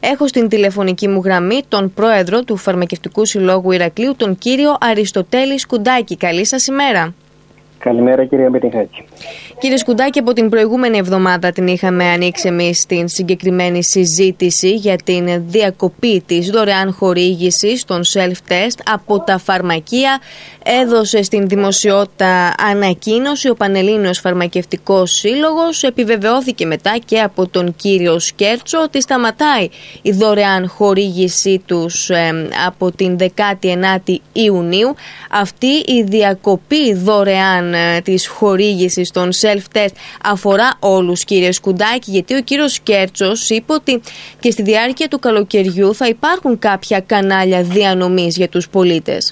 Έχω στην τηλεφωνική μου γραμμή τον πρόεδρο του Φαρμακευτικού Συλλόγου Ηρακλείου, τον κύριο Αριστοτέλη Σκουντάκη. Καλή σας ημέρα. Καλημέρα, κυρία Μπενιχάκη. Κύριε Σκουντάκη, από την προηγούμενη εβδομάδα την είχαμε ανοίξει εμείς την συγκεκριμένη συζήτηση για την διακοπή της δωρεάν χορήγησης των self-test από τα φαρμακεία. Έδωσε στην δημοσιότητα ανακοίνωση ο Πανελλήνιος Φαρμακευτικός Σύλλογος. Επιβεβαιώθηκε μετά και από τον κύριο Σκέρτσο ότι σταματάει η δωρεάν χορήγησή τους από την 19η Ιουνίου. Αυτή η διακοπή δωρεάν της χορήγησης των self-test αφορά όλους, κύριε Σκουντάκη, γιατί ο κύριος Σκέρτσος είπε ότι και στη διάρκεια του καλοκαιριού θα υπάρχουν κάποια κανάλια διανομής για τους πολίτες.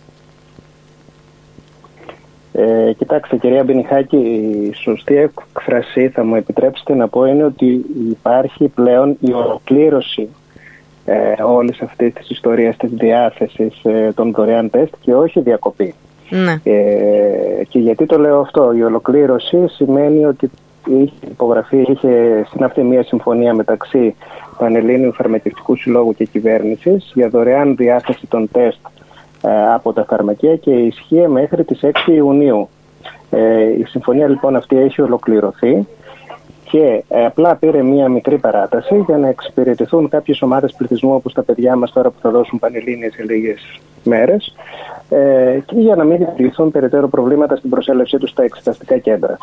Κοιτάξτε, κυρία Μπενιχάκη, η σωστή έκφραση, θα μου επιτρέψετε να πω, είναι ότι υπάρχει πλέον η ολοκλήρωση όλης αυτής της ιστορίας της διάθεσης των δωρεάν τεστ και όχι διακοπή. Ναι. Και γιατί το λέω αυτό? Η ολοκλήρωση σημαίνει ότι είχε συναυθεί μια συμφωνία μεταξύ Πανελλήνιου Φαρμακευτικού Συλλόγου και κυβέρνησης για δωρεάν διάθεση των τεστ από τα φαρμακεία και ισχύει μέχρι τις 6 Ιουνίου. Η συμφωνία λοιπόν αυτή έχει ολοκληρωθεί και απλά πήρε μία μικρή παράταση για να εξυπηρετηθούν κάποιες ομάδες πληθυσμού, όπως τα παιδιά μας τώρα που θα δώσουν πανελλήνιες σε λίγες μέρες, και για να μην δημιουργηθούν περαιτέρω προβλήματα στην προσέλευσή τους στα εξεταστικά κέντρα.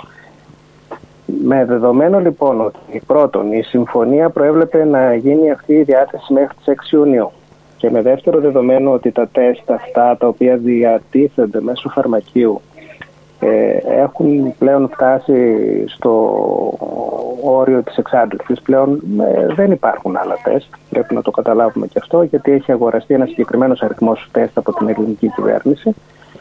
Με δεδομένο λοιπόν ότι πρώτον η συμφωνία προέβλεπε να γίνει αυτή η διάθεση μέχρι τις 6 Ιουνίου και με δεύτερο δεδομένο ότι τα τεστ αυτά τα οποία διατίθενται μέσω φαρμακείου έχουν πλέον φτάσει στο όριο της εξάντλησης. Πλέον δεν υπάρχουν άλλα τεστ. Πρέπει να το καταλάβουμε και αυτό, γιατί έχει αγοραστεί ένα συγκεκριμένος αριθμός τεστ από την ελληνική κυβέρνηση.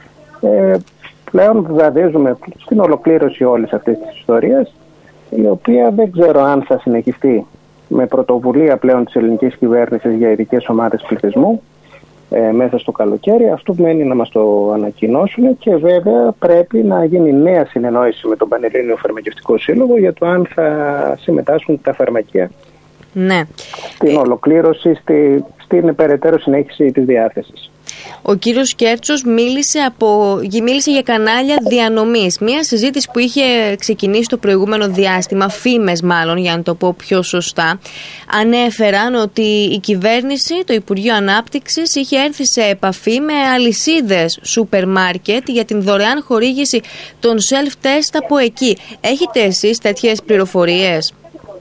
Πλέον βαδίζουμε στην ολοκλήρωση όλης αυτής της ιστορίας, η οποία δεν ξέρω αν θα συνεχιστεί με πρωτοβουλία πλέον της ελληνικής κυβέρνησης για ειδικές ομάδες πληθυσμού μέσα στο καλοκαίρι. Αυτό μένει να μας το ανακοινώσουν και βέβαια πρέπει να γίνει νέα συνεννόηση με τον Πανελλήνιο Φαρμακευτικό Σύλλογο για το αν θα συμμετάσχουν τα φαρμακεία στην ολοκλήρωση, στην περαιτέρω συνέχιση της διάθεσης. Ο κύριος Σκέρτσος μίλησε για κανάλια διανομής. Μία συζήτηση που είχε ξεκινήσει το προηγούμενο διάστημα, φήμες μάλλον για να το πω πιο σωστά, ανέφεραν ότι η κυβέρνηση, το Υπουργείο Ανάπτυξης, είχε έρθει σε επαφή με αλυσίδες σούπερ μάρκετ για την δωρεάν χορήγηση των self-test από εκεί. Έχετε εσείς τέτοιες πληροφορίες?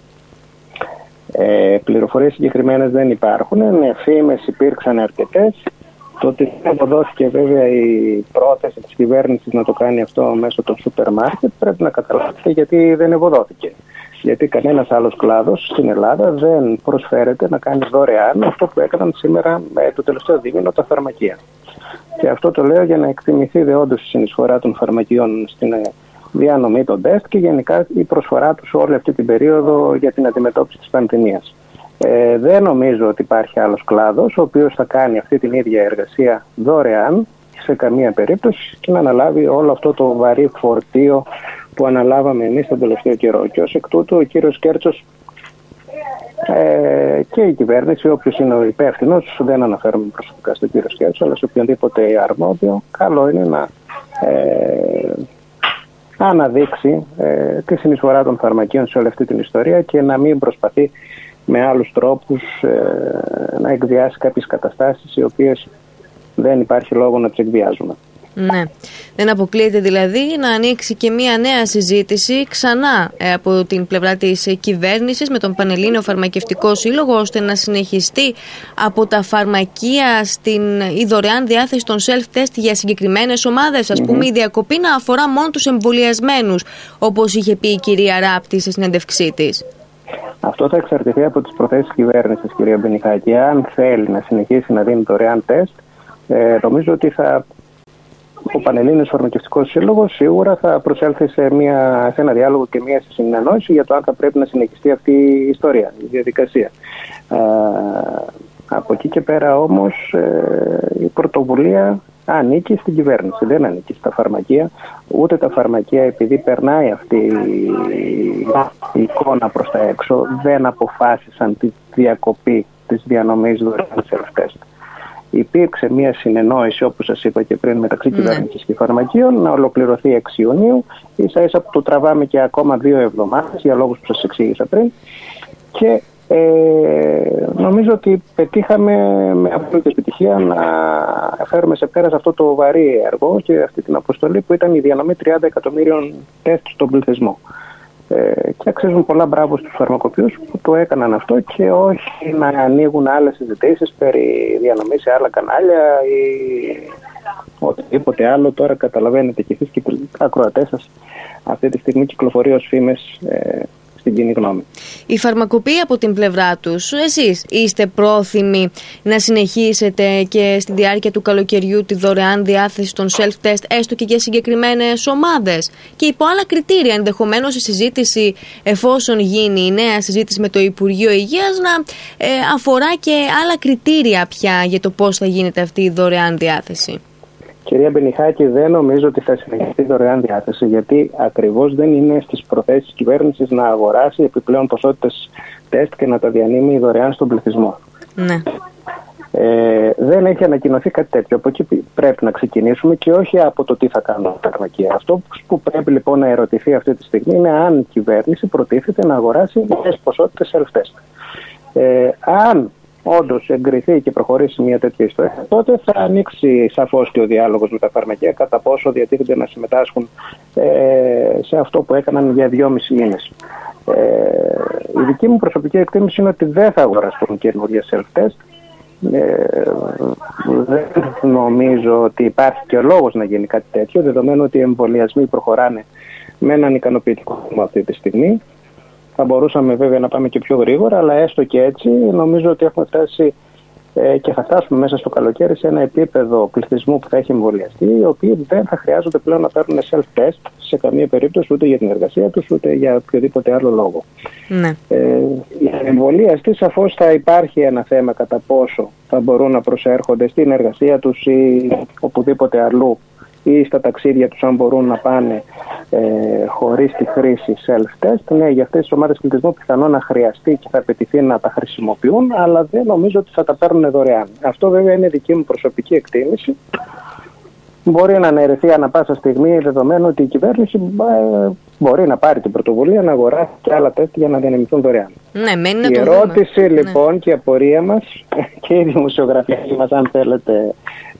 Πληροφορίες συγκεκριμένες δεν υπάρχουν. Φήμες υπήρξαν αρκετές. Το ότι δεν αποδόθηκε βέβαια η πρόθεση της κυβέρνησης να το κάνει αυτό μέσω των σούπερ μάρκετ πρέπει να καταλάβετε γιατί δεν ευωδόθηκε. Γιατί κανένας άλλος κλάδος στην Ελλάδα δεν προσφέρεται να κάνει δωρεάν αυτό που έκαναν σήμερα το τελευταίο δίμηνο τα φαρμακεία. Και αυτό το λέω για να εκτιμηθεί δεόντως η συνεισφορά των φαρμακείων στην διανομή των τεστ και γενικά η προσφορά τους όλη αυτή την περίοδο για την αντιμετώπιση της πανδημίας. Δεν νομίζω ότι υπάρχει άλλος κλάδος ο οποίος θα κάνει αυτή την ίδια εργασία δωρεάν σε καμία περίπτωση και να αναλάβει όλο αυτό το βαρύ φορτίο που αναλάβαμε εμείς τον τελευταίο καιρό. Και ως εκ τούτου ο κύριος Σκέρτσος και η κυβέρνηση, όποιος είναι ο υπεύθυνος, δεν αναφέρομαι προσωπικά στον κύριο Σκέρτσο, αλλά σε οποιονδήποτε αρμόδιο, καλό είναι να αναδείξει τη συνεισφορά των φαρμακείων σε όλη αυτή την ιστορία και να μην προσπαθεί με άλλους τρόπους να εκβιάσει κάποιες καταστάσεις οι οποίες δεν υπάρχει λόγο να τις εκβιάζουμε. Ναι. Δεν αποκλείεται δηλαδή να ανοίξει και μια νέα συζήτηση ξανά από την πλευρά της κυβέρνησης με τον Πανελλήνιο Φαρμακευτικό Σύλλογο, ώστε να συνεχιστεί από τα φαρμακεία η δωρεάν διάθεση των self-test για συγκεκριμένες ομάδες. Ας πούμε η διακοπή να αφορά μόνο τους εμβολιασμένους, όπως είχε πει η κυρία Ράπτη σε συνέντευξή της. Αυτό θα εξαρτηθεί από τις προθέσεις της κυβέρνησης, κυρία Μπενιχάκη. Αν θέλει να συνεχίσει να δίνει δωρεάν τεστ, νομίζω ότι ο Πανελλήνιος Φαρμακευτικός Σύλλογος σίγουρα θα προσέλθει σε ένα διάλογο και μια συνεννόηση για το αν θα πρέπει να συνεχιστεί αυτή η ιστορία, η διαδικασία. Από εκεί και πέρα όμως η πρωτοβουλία ανήκει στην κυβέρνηση, δεν ανήκει στα φαρμακεία. Ούτε τα φαρμακεία, επειδή περνάει αυτή η εικόνα προς τα έξω, δεν αποφάσισαν τη διακοπή της διανομής δωρεάν self-test. Υπήρξε μια συνεννόηση, όπως σας είπα και πριν, μεταξύ κυβέρνησης και φαρμακείων να ολοκληρωθεί 6 Ιουνίου. Ίσα-ίσα που το τραβάμε και ακόμα 2 εβδομάδες για λόγους που σας εξήγησα πριν. Και νομίζω ότι πετύχαμε με απόλυτη επιτυχία να φέρουμε σε πέρας αυτό το βαρύ έργο και αυτή την αποστολή που ήταν η διανομή 30 εκατομμύριων τεστ στον πληθυσμό. Και αξίζουν πολλά μπράβο στους φαρμακοποιούς που το έκαναν αυτό και όχι να ανοίγουν άλλες συζητήσεις περί διανομή σε άλλα κανάλια ή οτιδήποτε άλλο. Τώρα καταλαβαίνετε κι εσείς και οι ακροατές σας, αυτή τη στιγμή κυκλοφορεί ως φήμες στην κοινή γνώμη. Οι φαρμακοποιοί από την πλευρά τους, εσείς είστε πρόθυμοι να συνεχίσετε και στη διάρκεια του καλοκαιριού τη δωρεάν διάθεση των self-test, έστω και για συγκεκριμένες ομάδες και υπό άλλα κριτήρια, ενδεχομένως η συζήτηση, εφόσον γίνει η νέα συζήτηση με το Υπουργείο Υγείας, να αφορά και άλλα κριτήρια πια για το πώς θα γίνεται αυτή η δωρεάν διάθεση? Κυρία Μπενιχάκη, δεν νομίζω ότι θα συνεχιστεί δωρεάν διάθεση, γιατί ακριβώς δεν είναι στις προθέσεις της κυβέρνησης να αγοράσει επιπλέον ποσότητες τεστ και να τα διανύμει δωρεάν στον πληθυσμό. Ναι. Δεν έχει ανακοινωθεί κάτι τέτοιο. Από εκεί πρέπει να ξεκινήσουμε και όχι από το τι θα κάνουν τα φαρμακεία. Αυτό που πρέπει λοιπόν να ερωτηθεί αυτή τη στιγμή είναι αν η κυβέρνηση προτίθεται να αγοράσει νέες ποσότητες self-test. Αν όντως εγκριθεί και προχωρήσει μια τέτοια ιστορία, τότε θα ανοίξει σαφώς και ο διάλογος με τα φαρμακεία κατά πόσο διατίθενται να συμμετάσχουν σε αυτό που έκαναν για 2,5 μήνες. Η δική μου προσωπική εκτίμηση είναι ότι δεν θα αγοραστούν καινούργια self-test. Δεν νομίζω ότι υπάρχει και ο λόγος να γίνει κάτι τέτοιο, δεδομένου ότι οι εμβολιασμοί προχωράνε με έναν ικανοποιητικό ρυθμό αυτή τη στιγμή. Θα μπορούσαμε βέβαια να πάμε και πιο γρήγορα, αλλά έστω και έτσι νομίζω ότι έχουμε φτάσει και θα φτάσουμε μέσα στο καλοκαίρι σε ένα επίπεδο πληθυσμού που θα έχει εμβολιαστεί, οι οποίοι δεν θα χρειάζονται πλέον να παίρνουν self-test σε καμία περίπτωση, ούτε για την εργασία τους, ούτε για οποιοδήποτε άλλο λόγο. Ναι. Για εμβολιαστή σαφώς θα υπάρχει ένα θέμα κατά πόσο θα μπορούν να προσέρχονται στην εργασία τους ή οπουδήποτε αλλού ή στα ταξίδια τους, αν μπορούν να πάνε χωρίς τη χρήση self-test. Ναι, για αυτές τις ομάδες πληθυσμού πιθανόν να χρειαστεί και θα απαιτηθεί να τα χρησιμοποιούν, αλλά δεν νομίζω ότι θα τα παίρνουν δωρεάν. Αυτό βέβαια είναι δική μου προσωπική εκτίμηση. Μπορεί να αναιρεθεί ανά πάσα στιγμή, δεδομένου ότι η κυβέρνηση μπορεί να πάρει την πρωτοβουλία να αγοράσει και άλλα τεστ για να διανεμηθούν δωρεάν. Ναι, μένει να η το ερώτηση λοιπόν και η απορία μας και η δημοσιογραφική μας, αν θέλετε,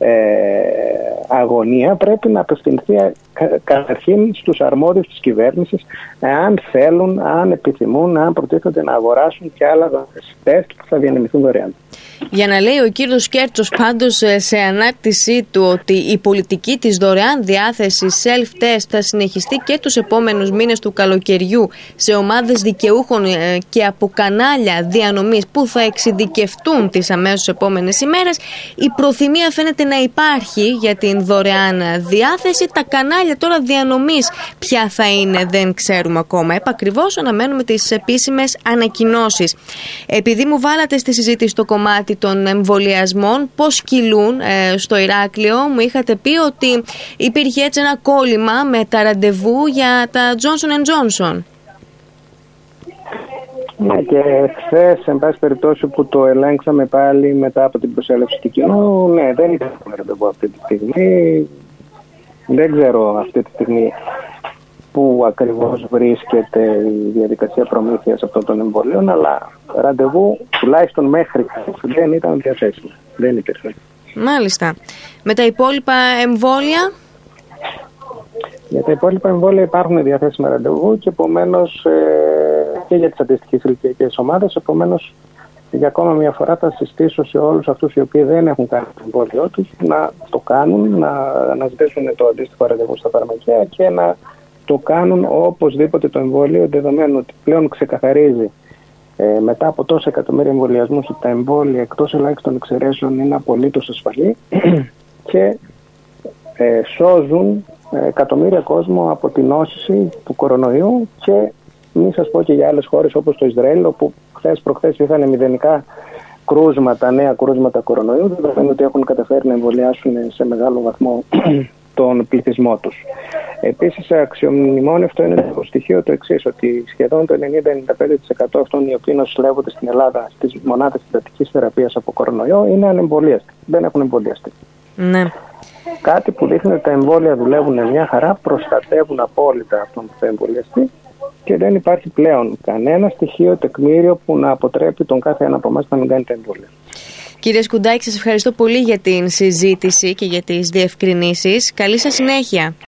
αγωνία πρέπει να απευθυνθεί καταρχήν στους αρμόδιους της κυβέρνησης, αν θέλουν, αν επιθυμούν, αν προτίθενται να αγοράσουν και άλλα τεστ που θα διανεμηθούν δωρεάν. Για να λέει ο κύριος Κέρτσος πάντως σε ανάρτησή του ότι η πολιτική της δωρεάν διάθεσης self-test θα συνεχιστεί και τους επόμενους μήνες του καλοκαιριού σε ομάδες δικαιούχων και από κανάλια διανομής που θα εξειδικευτούν τις αμέσως επόμενες ημέρες, η προθυμία φαίνεται να υπάρχει για την δωρεάν διάθεση. Τα κανάλια τώρα διανομής ποια θα είναι δεν ξέρουμε ακόμα. Επακριβώς αναμένουμε τις επίσημες ανακοινώσεις. Επειδή μου βάλατε στη συζήτηση το κομμάτι των εμβολιασμών, πώς κυλούν στο Ηράκλειο, μου είχατε πει ότι υπήρχε έτσι ένα κόλλημα με τα ραντεβού για τα Johnson & Johnson. Ναι, και χθες, εν πάση περιπτώσει, που το ελέγξαμε πάλι μετά από την προσέλευση του κοινού, ναι, δεν ήταν ραντεβού αυτή τη στιγμή. Δεν ξέρω αυτή τη στιγμή πού ακριβώς βρίσκεται η διαδικασία προμήθειας αυτών των εμβολίων, αλλά ραντεβού τουλάχιστον μέχρι δεν ήταν διαθέσιμο. Δεν υπήρχε. Μάλιστα. Με τα υπόλοιπα εμβόλια? Για τα υπόλοιπα εμβόλια υπάρχουν διαθέσιμα ραντεβού και επομένως και για τις αντίστοιχες ηλικιακές ομάδες. Επομένως, για ακόμα μια φορά θα συστήσω σε όλους αυτούς οι οποίοι δεν έχουν κάνει το εμβόλιο τους να το κάνουν, να ζητήσουν το αντίστοιχο ραντεβού στα φαρμακεία και να το κάνουν οπωσδήποτε το εμβόλιο, δεδομένου ότι πλέον ξεκαθαρίζει μετά από τόσα εκατομμύρια εμβολιασμούς ότι τα εμβόλια εκτός ελάχιστων εξαιρέσεων είναι απολύτως ασφαλή και σώζουν εκατομμύρια κόσμο από την νόσηση του κορονοϊού. Και μην σας πω και για άλλες χώρες όπως το Ισραήλ, όπου χθες προχθές είχαν μηδενικά κρούσματα, νέα κρούσματα κορονοϊού, δεδομένου ότι έχουν καταφέρει να εμβολιάσουν σε μεγάλο βαθμό τον πληθυσμό τους. Επίσης, αξιομνημόνευτο είναι το στοιχείο το εξής, ότι σχεδόν το 90-95% αυτών οι οποίοι νοσηλεύονται στην Ελλάδα στις μονάδες εντατικής θεραπείας από κορονοϊό είναι ανεμβολίαστοι. Δεν έχουν εμβολιαστεί. Ναι. Κάτι που δείχνει ότι τα εμβόλια δουλεύουν μια χαρά, προστατεύουν απόλυτα αυτόν που θα εμβολιαστεί και δεν υπάρχει πλέον κανένα στοιχείο, τεκμήριο που να αποτρέπει τον κάθε ένα από εμάς να μην κάνει τα εμβόλια. Κύριε Σκουντάκη, σας ευχαριστώ πολύ για την συζήτηση και για τις διευκρινήσεις. Καλή σας συνέχεια.